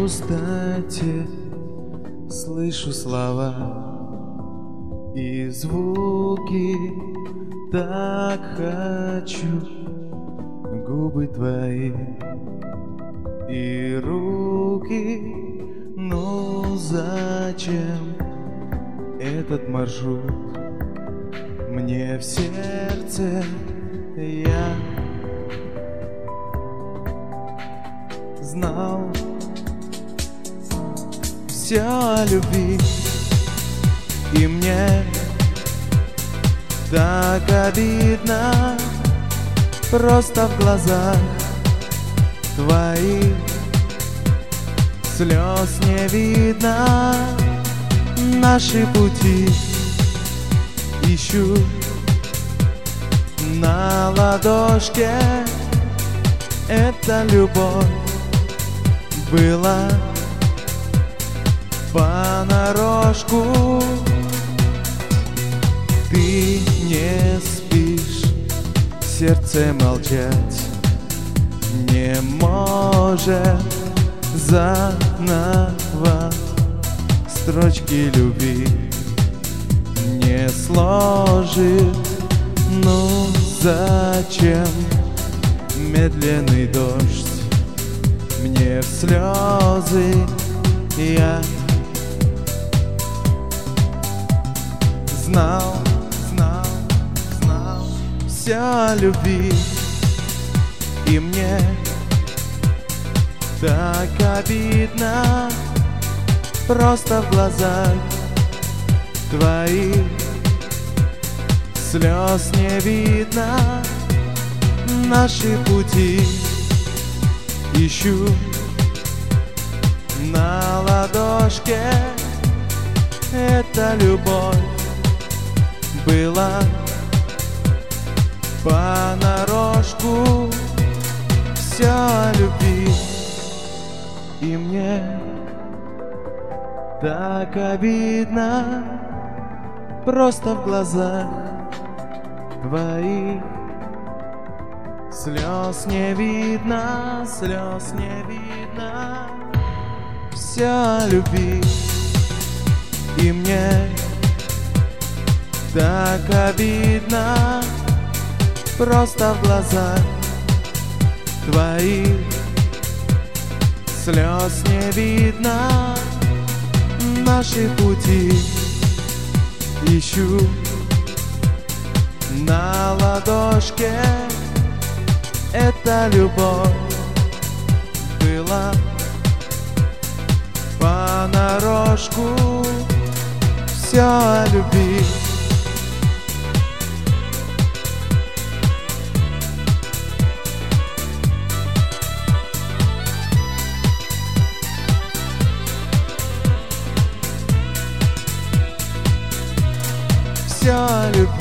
пустоте слышу слова и звуки, так хочу губы твои и руки. Ну зачем этот маршрут мне в сердце? Я знал все о любви, и мне так обидно. Просто в глазах твоих слез не видно. Наши пути ищу на ладошке. Эта любовь была понарошку. Ты не спишь, сердце молчать не может. Заново строчки любви не сложит. Ну зачем медленный дождь мне в слезы? Я знал все о любви, и мне так обидно. Просто в глазах твоих слез не видно. Наши пути ищу на ладошке. Эта любовь была понарошку. Все о любви, и мне так обидно. Просто в глазах твоих слез не видно, слез не видно. Все о любви, и мне так обидно. Просто в глазах твоих слез не видно. Наши пути ищу на ладошке. Эта любовь была понарошку. Все о любви. Все о любви.